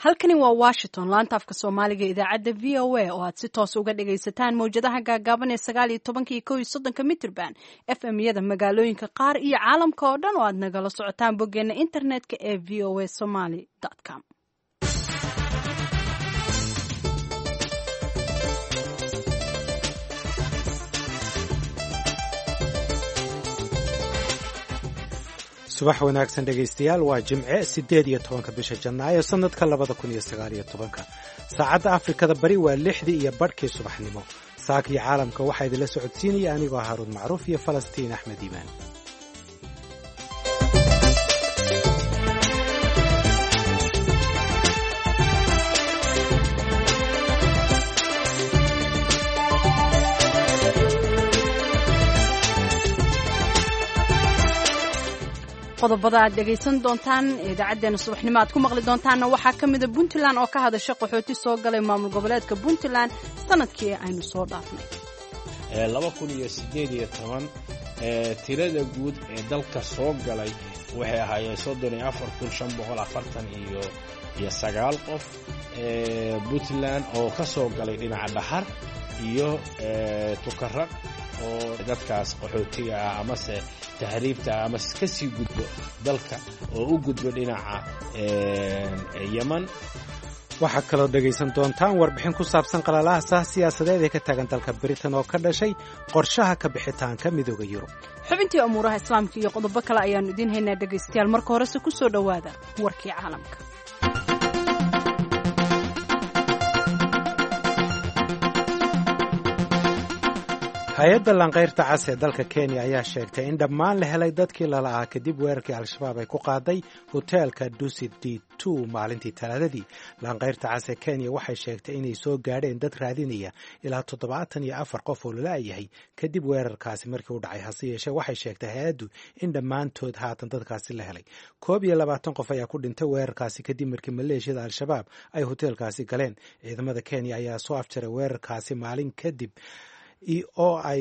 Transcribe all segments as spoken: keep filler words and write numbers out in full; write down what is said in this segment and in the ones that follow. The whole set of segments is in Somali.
halkani waa Washington laanta afka Soomaaliga idaacadda V O A oo aad si toos uga dhagaysataan mowjadaha gaagaaban ee sagaal iyo toban iyo kow iyo soddon mitirban F M-yada magaalooyinka qaar iyo caalamka oo dhan oo aad nagala socotaan boggeena internetka ee v o a somali dot com. subax wanaagsan dhegaystayaal waa jimce siddeed iyo tobanka bisha janaayo sanadka labada kun iyo sagaal iyo tobanka saacadda afrikada bari waa lixdii iyo badhkii subaxnimo saaka iyo caalamka waxaa idinla socodsiinaya anigoo haaruun macruuf iyo falastiin axmed iimaan qodobada aad dhegaysan doontaan idaacadeena subaxnimo aad ku maqli doontaanna waxaa ka mida Puntland oo ka hadasha qaxooti soo galay maamul goboleedka Puntland sanadkii aynu soo dhaafnay laba kun iyo siddeed iyo toban tirada guud ee dalka soo galay waxay ahaayeen soddon iyo afar kun shan boqol afartan iyo iyo sagaal qof Puntland oo ka soo galay dhinaca dhaxar iyo tukaraq oo dadkaas qaxootiga ah amase tahriibta ama ka sii gudbo dalka oo u gudbo dhinaca Yemen. waxaa kaloo dhegaysan doontaan warbixin ku saabsan qalalaha siyaasadeed ee ka taagan dalka Britain oo ka dhashay qorshaha ka bixitaanka midowga Yurub. xubintii umuuraha islaamka iyo qodobo kale ayaanu idin haynaa dhegaystayaal marka horese ku soo dhowaada warkii caalamka. hay-adda lanqayrta cas ee dalka Kenya ayaa sheegtay in dhammaan la helay dadkii lala'aa kadib weerarkii al-shabaab ay ku qaaday hoteelka Dusit D two maalintii talaadadii. lanqayrta cas ee Kenya waxay sheegtay inay soo gaadheen dad raadinaya ilaa toddobaatan iyo afar qof oo lala-yahay kadib weerarkaasi markii u dhacay. hase yeeshee waxay sheegtay hay-addu in dhammaantood haatan dadkaasi la helay. koob iyo labaatan qof ayaa ku dhintay weerarkaasi kadib markii maleeshiyada al-shabaab ay hoteelkaasi galeen. ciidamada Kenya ayaa soo afjaray weerarkaasi maalin kadib oo ay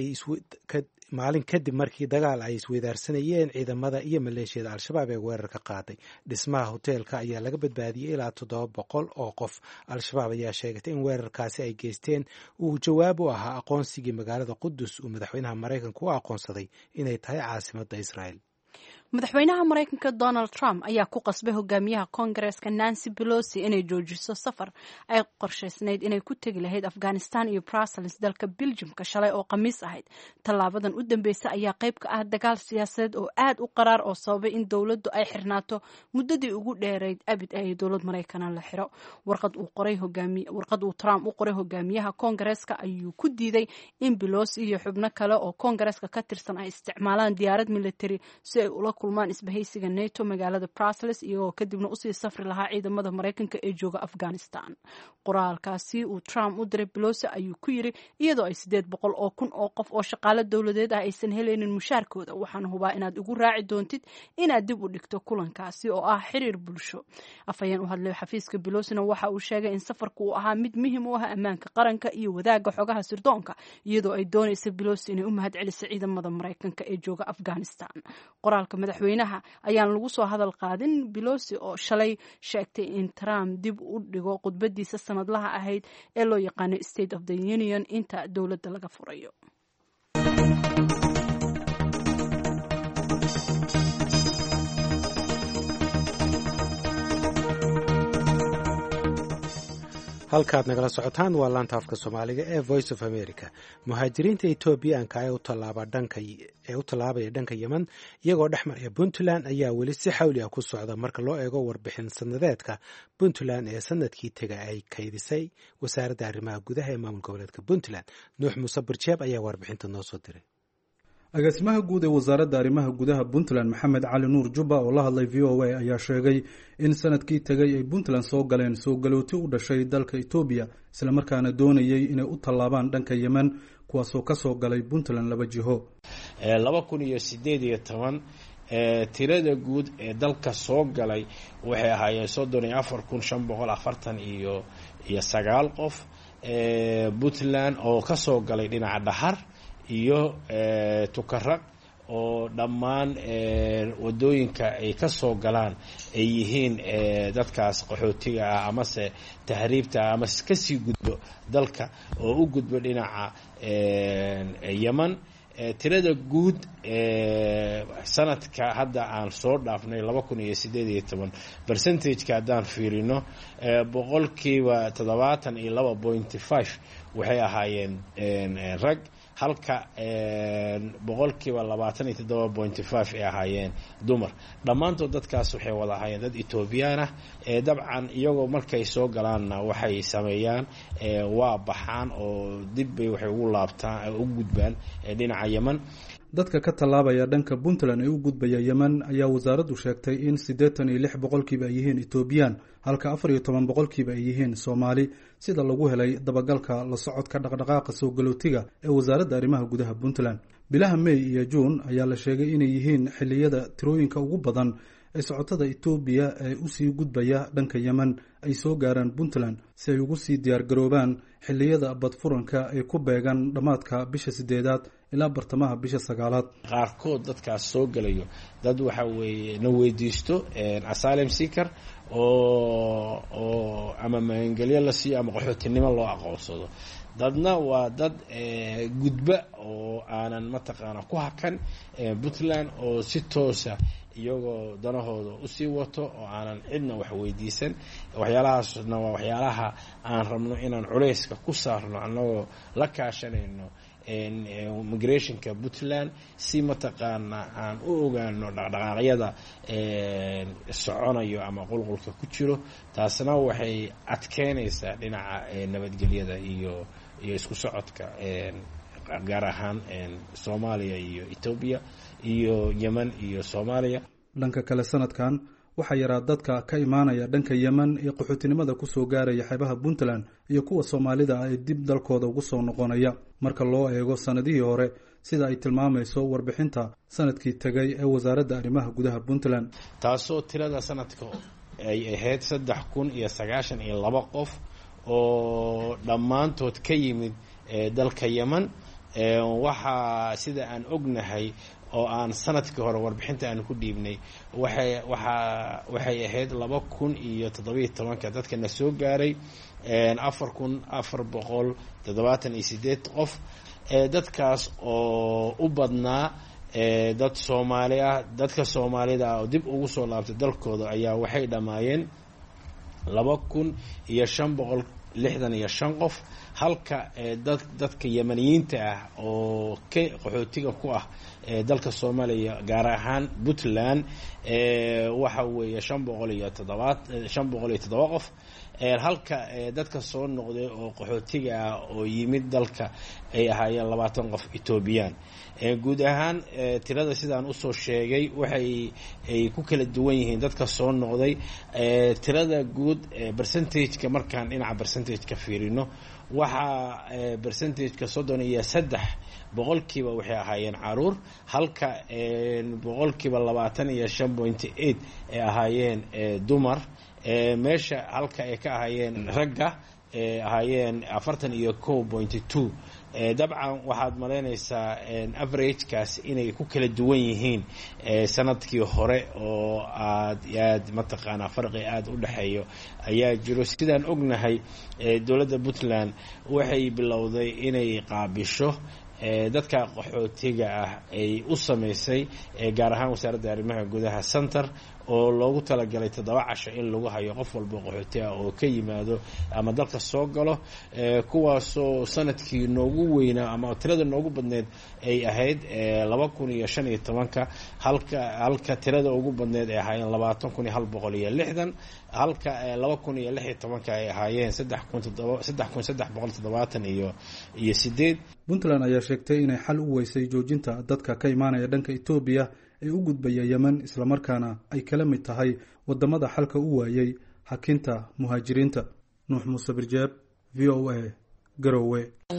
maalin kadib markii dagaal ay isweydaarsanayeen ciidamada iyo maleeshiyada al-shabaab ee weerarka qaaday. dhismaha hoteelka ayaa laga badbaadiyey ilaa toddoba boqol oo qof. al-shabaab ayaa sheegatay in weerarkaasi ay geysteen uu jawaab u ahaa aqoonsigii magaalada qudus uu madaxweynaha maraykanka u aqoonsaday inay tahay caasimadda Israel. madaxweynaha Mareykanka Donald Trump ayaa ku qasbay hogaamiyaha Congress-ka Nancy Pelosi inay joojiso safar ay qorshaysnayd inay ku tagi lahayd Afghanistan iyo Brussels dalka Belgium-ka shalay oo Khamiis ahayd. tallaabadan u dambeysay ayaa qayb ka ah dagaal siyaasadeed oo aad u qaraar oo sababay in dowladdu ay xirnaato muddadii ugu dheerayd abid ay dowlad Mareykan la xiro. warqad uu qoray hogaamiye warqad uu Trump u qoray hogaamiyaha Congress-ka ayuu ku diiday in Pelosi iyo xubno kale oo Congress-ka ka tirsan ay isticmaalaan diyaarad military si ay ula kulmaan isbahaysiga NATO magaalada Brussels iyagoo kadibna usii safri lahaa ciidamada Mareykanka ee jooga Afghanistan. qoraalkaasi uu Trump u diray Pelosi ayuu ku yiri iyadoo ay siddeed boqol oo kun oo qof oo shaqaale dowladeed ah aysan helaynin mushaarkooda waxaan hubaa inaad ugu raaci doontid inaad dib u dhigto kulankaasi oo ah xiriir bulsho. afayeen u hadlay xafiiska Pelosina waxa uu sheegay in safarku uu ahaa mid muhiim u ah ammaanka qaranka iyo wadaaga xogaha sirdoonka iyadoo ay doonayso Pelosi inay u mahadceliso ciidamada Mareykanka ee jooga Afghanistan. qoraalka madaxweynaha ayaan lagu soo hadal qaadin Pelosi oo shalay sheegtay in Trump dib u dhigo khudbadiisa sanadlaha ahayd ee loo yaqaano State of the Union inta dowladda laga furayo. halkaad nagala socotaan waa laanta afka Soomaaliga ee Voice of America. muhaajiriinta Etoobiyaanka ee u tallaaba dhanka ee u tallaabaya dhanka Yemen iyagoo dhex maraya Puntland ayaa weli si xawli ah ku socda marka loo eego warbixin sanadeedka Puntland ee sanadkii taga ay kaydisay wasaaradda arrimaha gudaha ee maamul goboleedka Puntland. Nuux Muuse Barjeeb ayaa warbixinta noo soo diray. agaasimaha guud ee wasaaradda arrimaha gudaha Puntland Maxamed Cali Nuur Jubba oo la hadlay V O A ayaa sheegay in sanadkii tagay ay Puntland soo galeen soo galooti u dhashay dalka Itoobiya isla markaana doonayay inay u tallaabaan dhanka Yemen kuwaasoo ka soo galay Puntland laba jiho. laba kun iyo siddeed iyo toban tirada guud ee dalka soo galay waxay ahaayeen soddon iyo afar kun shan boqol afartan iyo iyo sagaal qof. Puntland oo ka soo galay dhinaca dhaxar iyo tukaraq oo dhammaan wadooyinka ay ka soo galaan ay yihiin dadkaas qaxootiga ah amase tahriibta ah amase kasii gudbo dalka oo u gudbo dhinaca yeman. tirada guud sanadka hadda aan soo dhaafnay laba kun iyo siddeed iyo toban percentageka haddaan fiirino boqolkiiba toddobaatan iyo laba point five waxay ahaayeen rag, halka boqolkiiba labaatan iyo toddoba point five ay ahaayeen dumar. dhammaantood dadkaas waxay wada ahaayeen dad etoobiyaan ah. dabcan iyagoo markay soo galaanna waxay sameeyaan waa baxaan oo dib bay waxay ugu laabtaan u gudbaan dhinaca yeman. dadka ka tallaabaya dhanka puntland ee u gudbaya yemen ayaa wasaaraddu sheegtay in siddeetan iyo lix boqolkiiba ay yihiin etoobiyaan, halka afar iyo toban boqolkiiba ay yihiin soomaali, sida lagu helay dabagalka la socodka dhaqdhaqaaqa soo galootiga ee wasaaradda arrimaha gudaha puntland. bilaha may iyo juun ayaa la sheegay inay yihiin xilliyada tirooyinka ugu badan ee socotada etoobiya ee usii gudbaya dhanka yemen ay soo gaaraan puntland si ay ugu sii diyaargaroobaan xilliyada badfuranka ay ku beegan dhammaadka bisha sideedaad ilaa bartamaha bisha sagaalaad. qaarkood dadkaas soo galayo dad waxa weeye na weydiisto asylum seeker oo oo ama magangelyo la siiyo ama qaxootinimo loo aqoonsado. dadna waa dad gudba oo aanan mataqaana ku hakan puntland oo si toosa iyagoo danahooda usii wato oo aanan cidna wax weydiisan. waxyaalahaasna waa waxyaalaha aan rabno inaan culayska ku saarno annagoo la kaashanayno migrationka puntland si mataqaana aan u ogaano dhaqdhaqaaqyada soconayo ama qulqulka ku jiro. taasna waxay adkeynaysaa dhinaca nabadgelyada iyo iyo isku socodka gaar ahaan soomaaliya iyo etoobiya iyo yemen iyo soomaaliya. dhanka kale sanadkan waxaa yaraa dadka ka imaanaya dhanka yemen ee qaxootinimada kusoo gaaraya xeebaha puntland iyo kuwa soomaalida ah ee dib dalkooda ugu soo noqonaya marka loo eego sanadihii hore, sida ay tilmaamayso warbixinta sanadkii tegay ee wasaaradda arrimaha gudaha puntland. taasoo tirada sanadka ay ahayd saddex kun iyo sagaashan iyo laba qof oo dhammaantood ka yimid dalka yemen. waxaa sida aan ognahay oo aan sanadkii hore warbixinta aan ku dhiibnay waxay waxaa waxay ahayd laba kun iyo toddobiyo tobanka dadka na soo gaaray afar kun afar boqol toddobaatan iyo siddeed qof. dadkaas oo u badnaa dad Soomaali ah. dadka Soomaalida ah oo dib ugu soo laabtay dalkooda ayaa waxay dhamaayeen laba kun iyo shan boqol lixdan iyo shan qof, halka dad dadka yemaniyiinta ah oo ka qaxootiga ku ah dalka Soomaaliya gaar ahaan Puntland waxa weeye shan boqol iyo toddoba shan boqol iyo toddoba qof. halka dadka soo noqday oo qaxootiga ah oo yimid dalka ay ahaayeen labaatan qof Etoobiyaan. guud ahaan tirada sidaan usoo sheegay waxay ay ku kala duwan yihiin dadka soo noqday. tirada guud percentageka markaan dhinaca percentageka fiirino waxaa percentageka soddon iyo saddex boqolkiiba waxay ahaayeen caruur, halka boqolkiiba labaatan iyo shan point eight ay ahaayeen dumar. meesha halka ay ka ahaayeen ragga ahaayeen afartan iyo kow point two. dabcan waxaad malaynaysaa averagekaas inay ku kala duwan yihiin sanadkii hore oo aad aad mataqaanaa farqi aad u dhexeeyo ayaa jiro. sidaan ognahay dowladda Puntland waxay bilowday inay qaabisho dadka qaxootiga ah ay u samaysay gaar ahaan wasaaradda arrimaha gudaha center oo loogu talagalay toddoba casho in lagu hayo qof walba qaxooti ah oo ka yimaado ama dalka soo galo. kuwaasoo sanadkii noogu weynaa ama tirada noogu badneed ay ahayd laba kun iyo shan iyo tobanka, halka halka tirada ugu badneed ay ahaayeen labaatan kun iyo hal boqol iyo lixdan, halka laba kun iyo lix iyo tobanka ay ahaayeen saddex kun toddoba saddex kun saddex boqol toddobaatan iyo iyo sideed. Puntland ayaa sheegtay inay xal u weysay joojinta dadka ka imaanaya dhanka Etoobiya ee u gudbaya Yemen, isla markaana ay kala mid tahay wadamada xalka u waayay hakinta muhaajiriinta. Nuux Muuse Birjeeb, V O A, Garowe.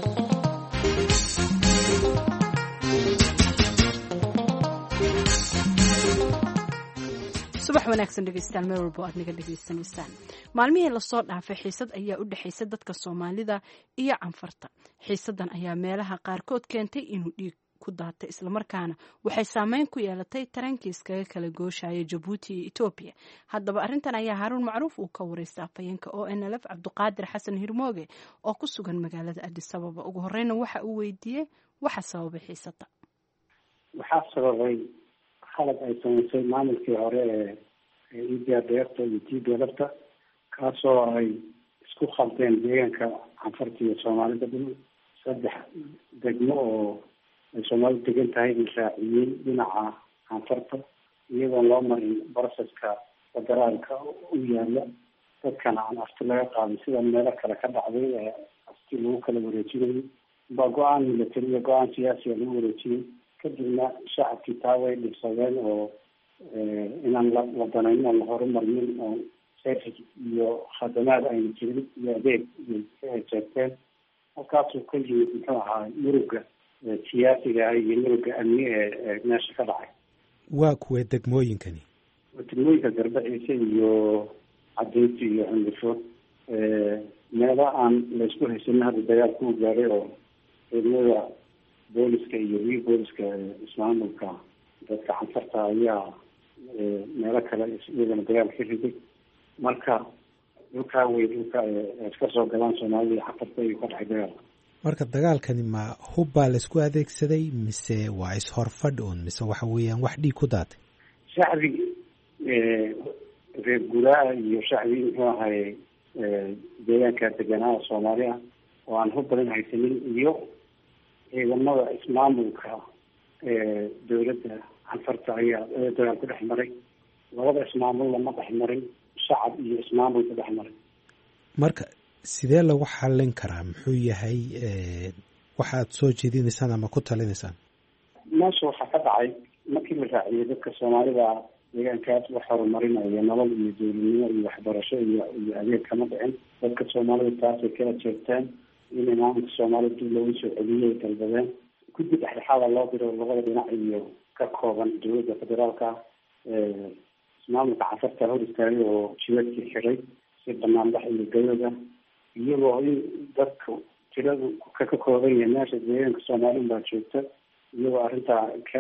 subax wanaagsan dhegeystayaal, meel walba aad naga dhegeysanaysaan. maalmihii lasoo dhaafay xiisad ayaa u dhexaysa dadka Soomaalida iyo Canfarta. xiisadan ayaa meelaha qaarkood keentay inuu dhiig ku daatay islamarkaana waxay saameyn ku yeelatay tarankii iskaga kala gooshaya jabuuti iyo etoobiya. haddaba arrintan ayaa haaruun macruuf uu ka wareystay afhayeenka o n l f cabdiqaadir xasan hirmooge oo ku sugan magaalada addis ababa. ugu horeyna waxa uu weydiiyey waxa sababay xiisada. waxaa sababay khalad ay samaysay maamulkii hore ee idia deerta iyo tiiga lafta, kaasoo ay isku khaldeen deegaanka canfarta iyo soomaalida dhul saddex degmo oo ay soomaalidu degan tahay ay raaciyeen dhinaca canfarta iyadoon loo marin broseska federaalka u yaala, dadkana aan afti laga qaadin sida meelo kale ka dhacday ee afti lagu kala wareejinayay. baa go-aan military iyo go-aan siyaasiya lagu wareejiyey. kadibna shacabkii taa way dhibsadeen oo inaan la wadanayn oon la horumarinin oo service iyo khadamaad ayna jirin iyo adeeg ay jeegteen. halkaasuu ka yimid muxuu ahaa muruga siyaasiga ah iyo muruga amni ee meesha ka dhacay. waa kuwee degmooyinkani? degmooyinka garbaciise iyo cadeynti iyo cundufo, meelo aan laysku haysanin hadda dagaalku u gaaray oo ciidamada booliska iyo wi booliska ismaamulka dadka canfarta ayaa meelo kale iyagana dagaal ka riday. marka dhulkaa wey dhulka iska soo galaan soomaalida iyo canfarta ayuu ka dhacay dagaal. marka dagaalkani ma hub baa laisku adeegsaday mise waa is-horfadh un mise waxa weeyaan wax dhiig ku daatay? shacbi reer guraa iyo shacbi muxuu ahay deegaanka deganaa soomaali ah oo aan hub badan haysanin iyo ciidamada ismaamulka dawladda canfarta ayaa dagaal ku dhex maray. labada ismaamulna ma dhex marin, shacab iyo ismaamulka dhex maray. marka sidee lagu xallin karaa? muxuu yahay waxaad soo jeedinaysaan ama ku talinaysaan? meesha waxaa ka dhacay markii la raaciyay dadka soomaalida deegaankaas wax horumarinaya nabad iyo dowladnimo iyo waxbarasho iyo iyo adeeg kama dhicin. dadka soomaalida taasay kala jeegteen in maamulka soomaalida dib loogu soo celiyay dalbadeen. guddi dhexdhexaada loo diro labada dhinac iyo ka kooban dowladda federaalka ismaamulka canfarta hor istaagay oo jibadkii xiray si banaanbax iyo gayada, iyagoo in dadka tiradu ka ka kooban yahay meesha deegaanka soomaalida baa joogta, iyagoo arrintaa ka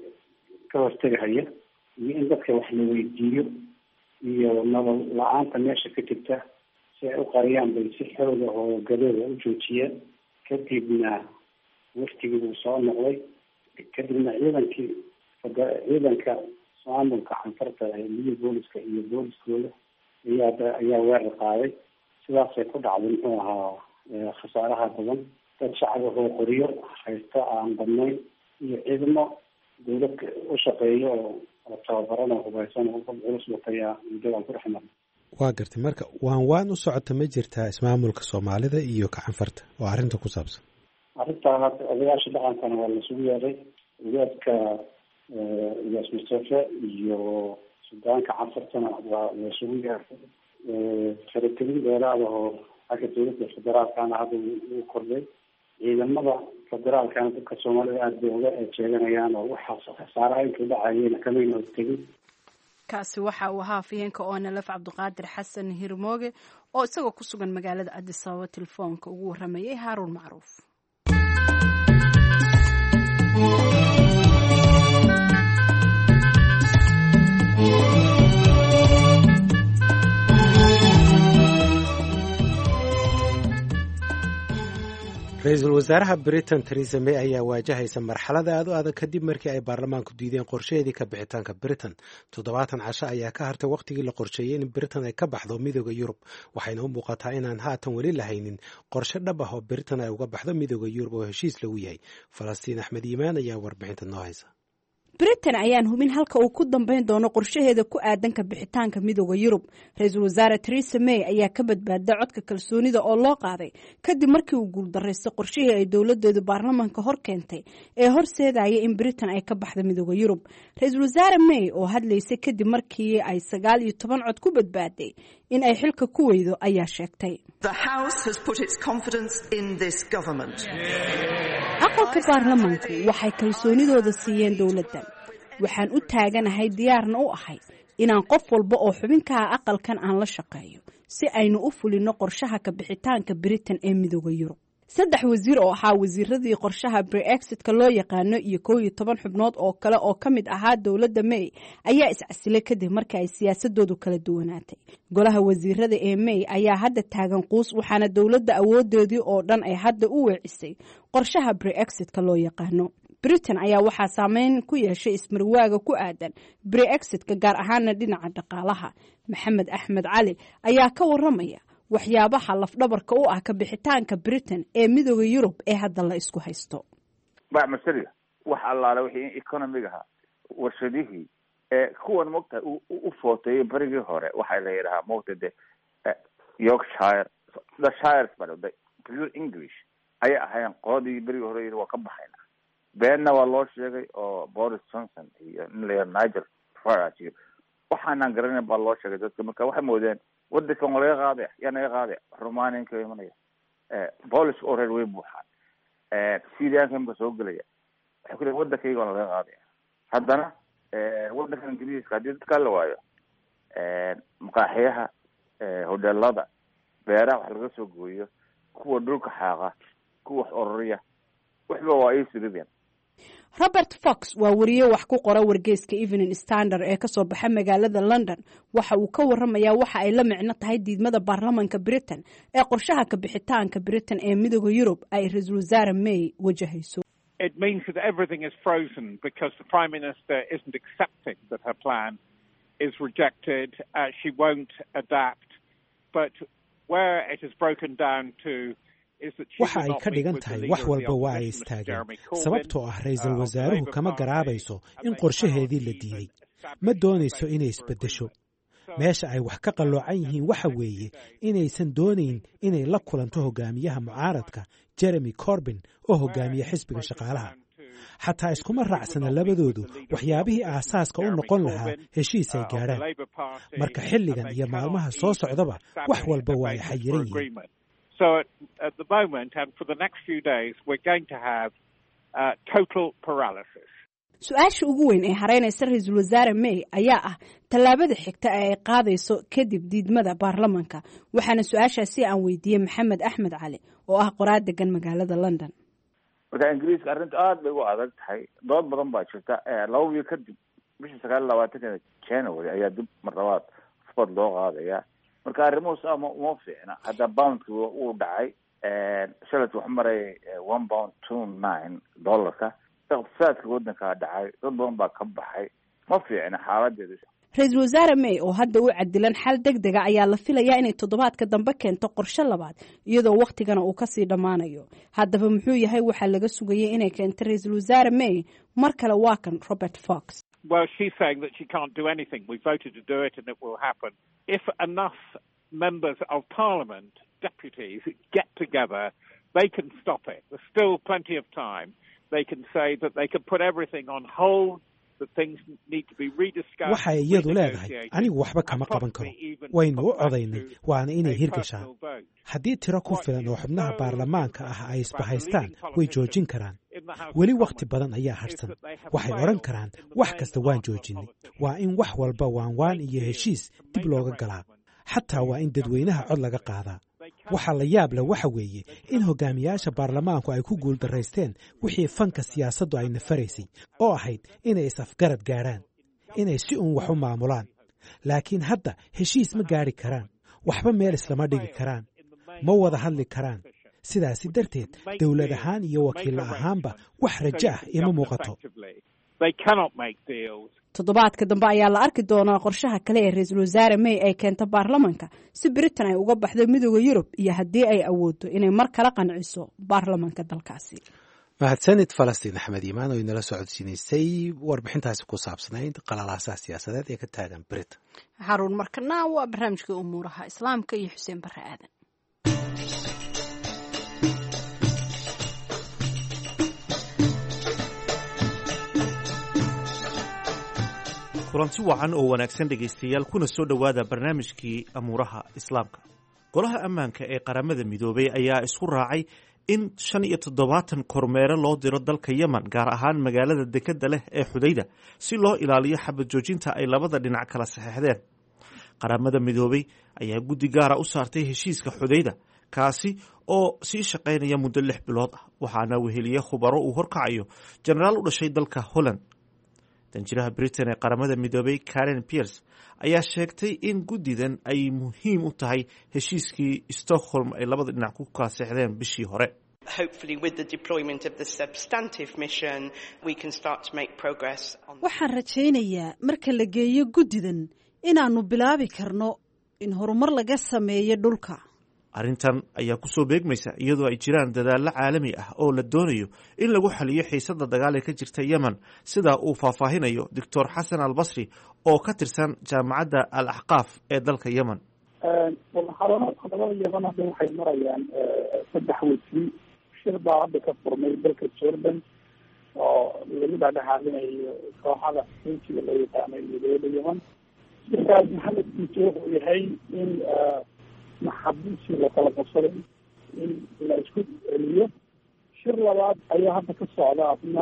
ka hortegahaya iyo in dadka wax la weydiiyo iyo nabad la-aanta meesha ka jirta si ay u qariyaan bay si xooga oo gadooda u joojiyeen. kadibna waftigii buu soo noqday. kadibna ciidankii ciidanka maamulka canfarta liyo booliska iyo booliskooda ayaa ayaa weerar qaaday. sidaasay ku dhacday muxuu ahaa khasaaraha badan. dad shacaba oo qoriyo haysta aan badnayn iyo ciidamo dawladka u shaqeeya oo tababaran oo hubaysan oo culus wataya dagaal ku dhex maray. waa gartay. marka waan waan u socota ma jirtaa ismaamulka soomaalida iyo ka canfarta oo arrinta ku saabsan? arrintaa odayaasha dhaqankana waa lasugu yeeray. odayaadka iyaas mustafe iyo sudaanka canfartana waa lasugu yeeray. faragelin dheeraada oo xagga dawladda federaalkana hadda uu kordhay. ciidamada federaalkana dadka soomaalida aada bay uga jeeganayaan oo waxaas khasaaraha intuu dhacayena kamayna hortegin. kaasi waxa uu ahaa afhayeenka o n l f cabdiqaadir xasan hirmooge oo isagoo ku sugan magaalada addis ababa telefoonka ugu waramayay haaruun macruuf. ra-iisul wasaaraha britain theresa may ayaa waajahaysa marxalada aad u adag kadib markii ay baarlamaanku diideen qorshaheedii ka bixitaanka britain. toddobaatan casho ayaa ka hartay wakhtigii la qorsheeyey in britain ay ka baxdo midooda yurub, waxayna u muuqataa inaan haatan weli lahaynin qorshe dhab ah oo britain ay uga baxdo midooda yurub oo heshiis lagu yahay. falastiin axmed yimaan ayaa warbixinta noo haysa. britain ayaan hubin halka uu ku dambeyn doono qorshaheeda ku aadanka bixitaanka midooda yurub. ra-iisul wasaare theresa may ayaa ka badbaaday codka kalsoonida oo loo qaaday kadib markii uu guuldaraystay qorshihii ay dowladeedu baarlamaanka hor keentay ee horseedaya in britain ay ka baxdo midooda yurub. ra-iisul wasaare may oo hadlaysay kadib markii ay sagaal iyo toban cod ku badbaaday in ay xilka ku weydo ayaa sheegtay aqalka baarlamaanku waxay kalsoonidooda siiyeen dowladdan. waxaan u taaganahay diyaarna u ahay inaan qof walba oo xubinkaha aqalkan aan la shaqeeyo si aynu u fulino qorshaha ka bixitaanka britain ee midooda yurub. saddex wasiir oo ahaa wasiiradii qorshaha Brexit-ka loo yaqaano iyo kow iyo toban xubnood oo kale oo ka mid ahaa dowladda May ayaa iscasilay kadib markii ay siyaasadoodu kala duwanaatay. Golaha wasiirada ee May ayaa hadda taagan quus waxaana dowladda awoodeedii oo dhan ay hadda u weecisay qorshaha Brexit-ka loo yaqaano. Britain ayaa waxaa saameyn ku yeeshay ismarwaaga ku aadan Brexit-ka gaar ahaana dhinaca dhaqaalaha. Maxamed Axmed Cali ayaa ka waramaya waxyaabaha lafdhabarka u ah ka bixitaanka Britain ee midowga Yurub ee hadda la isku haysto. Baa mas'ala wax allaale wixii economiga warshadihii ee kuwan mogta u footay barigii hore waxa la yiraahdaa mogta Yorkshire the Shires barada pure English ay ahayn qoodii barigii hore waa ka baxayna. Beenna waa loo sheegay oo Boris Johnson iyo Nigel Farage waxaan garanay baa loo sheegay dadka marka waxay moodeen waddankan laga qaaday yana laga qaaday Romanianka imanaya ee Polish already way buuxaan ee Syrian ka soo galaya waxa kale waddankayga laga qaaday haddana ee waddankan Ingiriiska hadii dadka la waayo ee maqaaxiyaha ee hoteelada beeraha wax laga soo gooyo kuwa dhulka xaaqa kuwa ororiya waxba waa ay sideen. Robert Fox waa wariye wax ku qora wargeyska Evening Standard ee ka soo baxa magaalada London waxa uu ka waramayaa waxa ay la micno tahay diidmada baarlamaanka Britain ee qorshaha ka bixitaanka Britain ee midowga Yurub ay ra'iisul wasaare May wajahayso. It means that everything is frozen because the Prime Minister isn't accepting that her plan is rejected. Uh, she won't adapt. But where it is broken down to waxa ay ka dhigan tahay wax walba waa ay istaageen sababtoo ah ra'iisul wasaaruhu kama garaabayso in qorshaheedii la diiday ma doonayso inay isbedesho meesha ay wax ka qaloocan yihiin waxa weeye inaysan doonayn inay la kulanto hogaamiyaha mucaaradka Jeremy Corbyn oo hogaamiya xisbiga shaqaalaha xataa iskuma raacsana labadoodu waxyaabihii aasaaska u noqon lahaa heshiis ay gaaraan marka xilligan iyo maalmaha soo socdaba wax walba waa ay xayiran yihiin. So at, at the moment and for the next few days we're going to have uh, total paralysis. Su-aasha ugu weyn ee hareynaysa ra'iisul wasaare May ayaa ah tallaabada xigta ee ay qaadayso kadib diidmada baarlamaanka waxaana su-aashaasi aan weydiiyey Maxamed Axmed Cali oo ah qoraal degan magaalada London. Marka Ingiriiska arrinta aad bay u adag tahay dood badan baa jirta laba wiil kadib bishii sagaal iyo labaatanka January ayaa dib marlabaad fad loo qaadaya marka arrimuhu sama uma fiicna hadda poundku uu dhacay ee shalad wax maray one pound two nine dollarka iqtisaadka waddanka dhacay dad badan baa ka baxay ma fiicna xaaladeedu. Ra'iisul wasaare May oo hadda u cadilan xal degdeg ah ayaa la filayaa inay toddobaadka dambe keento qorshe labaad iyadoo waqtigana uu ka sii dhamaanayo. Haddaba muxuu yahay waxa laga sugayay inay keento ra'iisul wasaare May mar kale waa kan Robert Fox. Well, she's saying that she can't do anything. We voted to do it and it will happen. If enough members of parliament, deputies, get together, they can stop it. There's still plenty of time. They can say that they can put everything on hold, that things need to be rediscussed. waxay iyadu leedahay anigu waxba kama qaban karo waynu u codaynay waana inay hirgashaan haddii tiro ku filan oo xubnaha baarlamaanka ah ay isbahaystaan way joojin karaan weli waqti badan ayaa harsan waxay oran karaan wax kasta waan joojinay waa in wax walba waan waan iyo heshiis dib looga galaa xataa waa in dadweynaha cod laga qaadaa waxa la yaab leh waxa weeye in hogaamiyaasha baarlamaanku ay ku guul daraysteen wixii fanka siyaasaddu ay nafaraysay oo ahayd inay is-afgarad gaaraan inay si uun wax u maamulaan laakiin hadda heshiis ma gaari karaan waxba meel islama dhigi karaan ma wada hadli karaan sidaasi darteed dowlad ahaan iyo wakiil ahaanba wax rajo ah ima muuqato. toddobaadka dambe ayaa la arki doonaa qorshaha kale ee ra'iisul wasaare May ay keento baarlamaanka si Britain ay uga baxdo midowga Yurub iyo haddii ay awoodo inay mar kale qanciso baarlamaanka dalkaasi. mahadsanid Falastiin Axmed Imaan oo inala socodsiinaysay warbixintaasi ku saabsanayd qalalaasaha siyaasadeed ee ka taagan Britain. Haruun markana waa barnaamijka umuuraha islaamka iyo Xuseen Barre Aadan. kulanti wacan oo wanaagsan dhegaystayaal kuna soo dhowaada barnaamijkii amuuraha islaamka. golaha ammaanka ee qaramada midoobay ayaa isku raacay in shan iyo toddobaatan kormeere loo diro dalka yemen gaar ahaan magaalada dekedda leh ee xudayda si loo ilaaliyo xabad joojinta ay labada dhinac kala saxeexdeen. qaramada midoobay ayaa guddi gaara u saartay heshiiska xudayda kaasi oo sii shaqaynaya muddo lix bilood ah waxaana weheliye khubaro uu horkacayo jenaraal u dhashay dalka holland. danjiraha britain ee qaramada midoobay karen pierce ayaa sheegtay in guddidan ay muhiim u tahay heshiiskii stockholm ay labada dhinac ku kala seexdeen bishii hore. waxaan rajaynayaa marka la geeyo guddidan inaannu bilaabi karno in horumar laga sameeyo dhulka. arrintan ayaa kusoo beegmaysa iyadoo ay jiraan dadaallo caalami ah oo la doonayo in lagu xaliyo xiisada dagaal ee ka jirta yemen sida uu faahfaahinayo doctor xasan albasri oo ka tirsan jaamacadda al axqaaf ee dalka yemen. hadalada yemen hadda waxay marayaan saddex wejii shir baa hadda ka furmay dalka jordan oo lagu dhexdhexaadinayo kooxada xuutiga loo yaqaano iyo dowladda yemen. shirkaas maxaledkiisu wuxuu yahay in maxabiisi la kala qabsaday in la isku celiyo. shir labaad ayaa hadda ka socda asna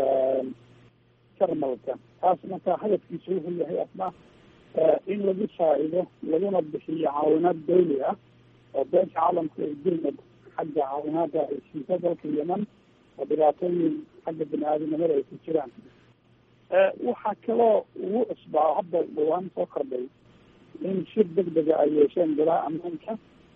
jarmalka, taas marka hadafkiisu wuxuu yahay asna in lagu saacido laguna bixiyo caawinaad dawli ah oo beesha caalamka ee dulmad xagga caawinaada ay siisa dalka yemen oo dhibaatooyin xagga bini aadamnimada ay ku jiraan. waxaa kaloo ugu cusbaa hadda dhawaan soo kordhay in shir degdega ay yeesheen golaha ammaanka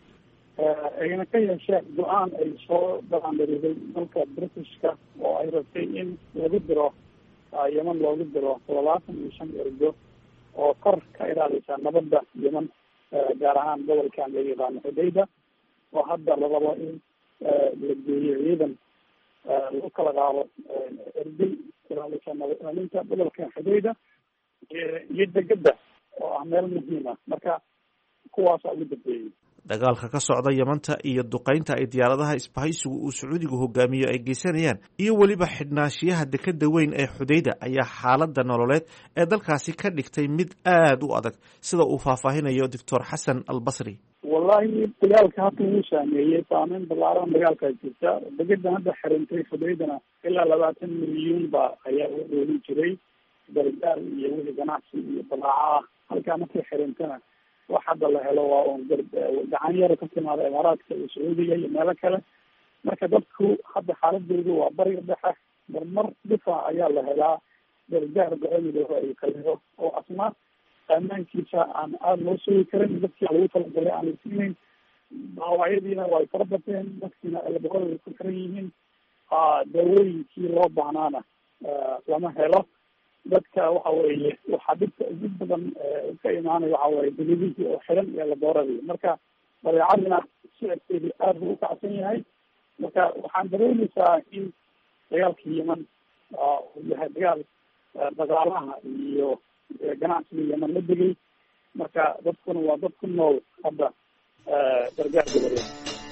ayna ka yeesheen go-aan ay soo dalaandariday dalka britishka oo ay rabtay in lagu diro yemen loogu diro toddobaatan iyo shan ergo oo kor ka ilaalisa nabadda yemen gaar ahaan gobolkan la yaqaano xudayda oo hadda la rabo in la geeyo ciidan lagu kala qaado ergey ilaalisa nabad ilaalinta gobolkan xudayda iyo degada oo ah meel muhiim ah. marka kuwaasa ugu dambeeyey dagaalka ka socda yemanta iyo duqaynta ay diyaaradaha isbahaysigu uu sacuudigu hogaamiyo ay geysanayaan iyo weliba xidhnaashiyaha dekeda weyn ee xudayda ayaa xaaladda nololeed ee dalkaasi ka dhigtay mid aada u adag sida uu faahfaahinayo doctor xasan albasri. wallahi dagaalka hadda wuu saameeyey saameyn balaaran dagaalkaa jirta. degedan hadda xirintay xudaydana ilaa labaatan milyuun ba ayaa u dhoolin jiray gargaar iyo weli ganacsi iyo balaaca ah. halkaa markay xirintana wax hadda la helo waa un gacan yaro ka timaada imaaraadka iyo sacuudiga iyo meelo kale. marka dadku hadda xaaladoodu waa bariga dhexe, marmar difac ayaa la helaa gargaar go-aamidooda ay kaleho oo asna ammaankiisa aan aada loo sugi karin, dadkii lagu talagalay aan la siinayn. dhaawacyadiina way fara bateen, dadkiina elborada way ku xiran yihiin. daawooyinkii loo baahnaana lama helo. dadka waxa weeye waxaa dhibka ugu badan ka imaanaya waxa weye degedihii oo xiran iyo labooradii. marka badeecadina sicirkeedii aada buu ukacsan yahay. marka waxaan dareemaysaa in dagaalka yemen uu yahay dagaal dagaalaha iyo ganacsiga yemen la degay. marka dadkuna waa dad ku nool hadda gargaar goboleed.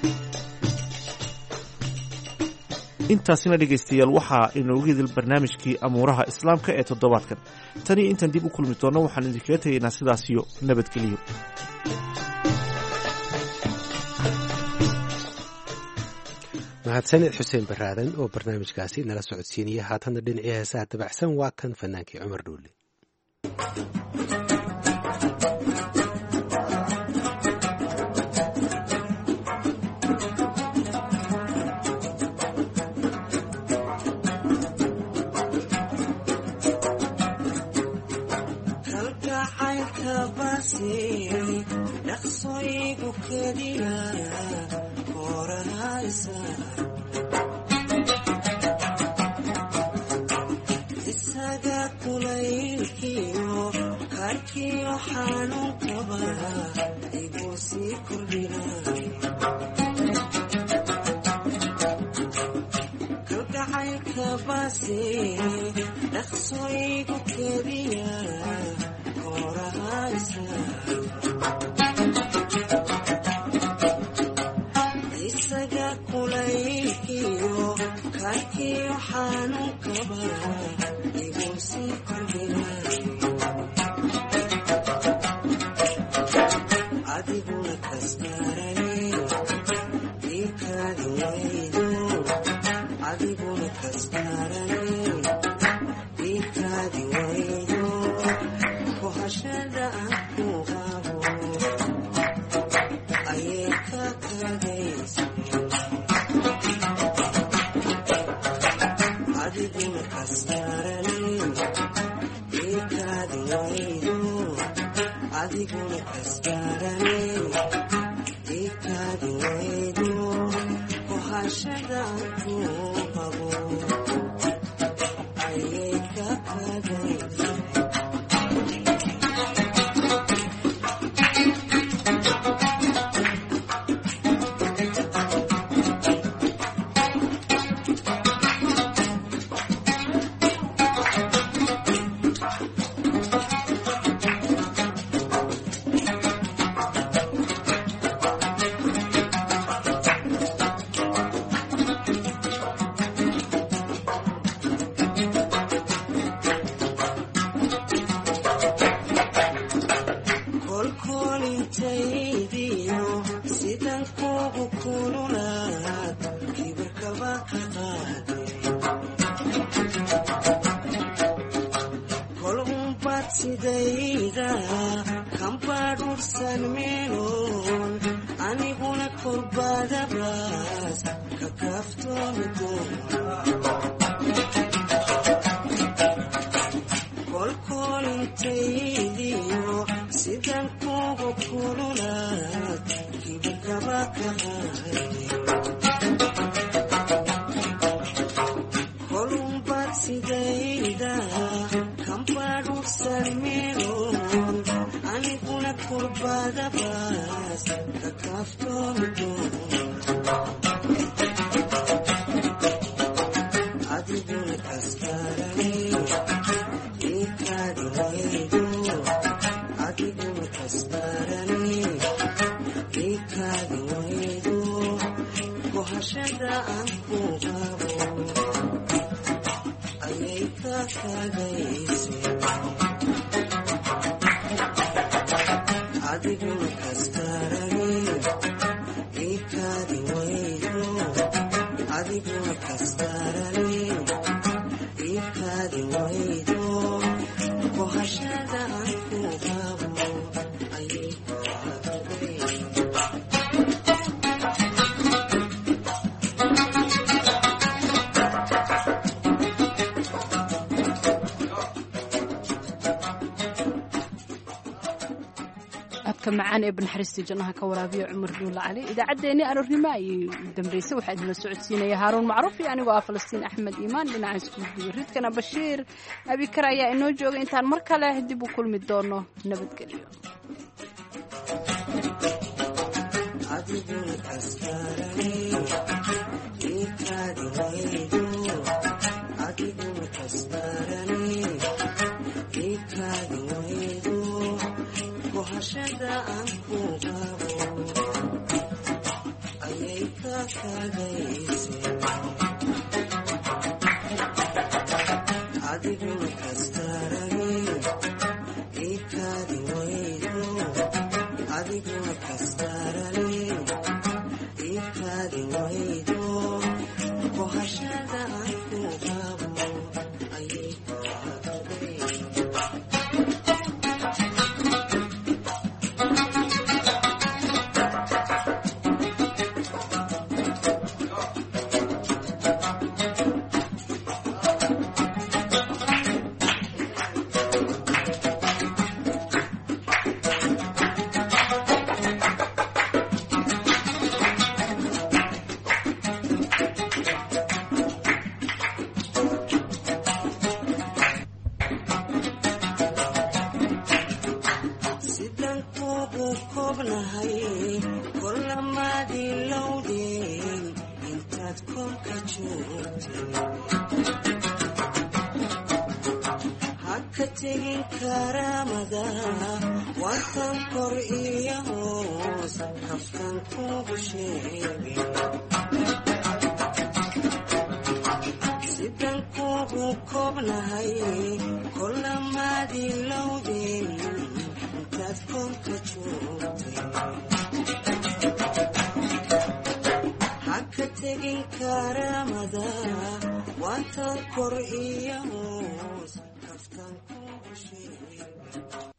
intaasina dhegaystayaal waxaa inoogu hidil barnaamijkii amuuraha islaamka ee toddobaadkan. taniyo intaan dib u kulmi doonno waxaan idinkaga tegaynaa sidaas iyo nabadgeliyo. mahadsanid xuseen baraadan oo barnaamijkaasi nala socodsiinaya. haatanna dhinacii heesaha dabacsan waa kan fanaankii cumar dhuule. isaga kulaylkiyo harkiyo xanuunkaba igu sii kordhinay kalgacaylka basi dhaqso igu keliya korahaysa isaga kulaylkiyo harkiyo xanuunkaba igu sii kordhinay adiguna kaskarane diikaadi waydo adiguna kaskarane diikaadi waydo kohashada aan ku qabo adiguna kasgaarane ikaadi waydo kohashadaan ku qabo ayay ka kadaysa macaan ee banaxariista jannaha ka waraabiya cumar duula cali idaacaddeenii aroornimo ayay dambaysay waxaa idinla socodsiinaya haaruun macruuf iyo anigoo ah falastiin axmed iimaan dhinaca iskuudiyo ridkana bashiir abikar ayaa inoo joogay intaan mar kale dib u kulmi doono nabadgelyo kohashada aan ku qabo ayay ka kadaysa adiguna kasgaarane ikaadi waydo adiguna kasgaarane ikaadi waydo kohashada aan ku qabo ayay ka kadaysa Kor iyo hoos kaftan ku sheegay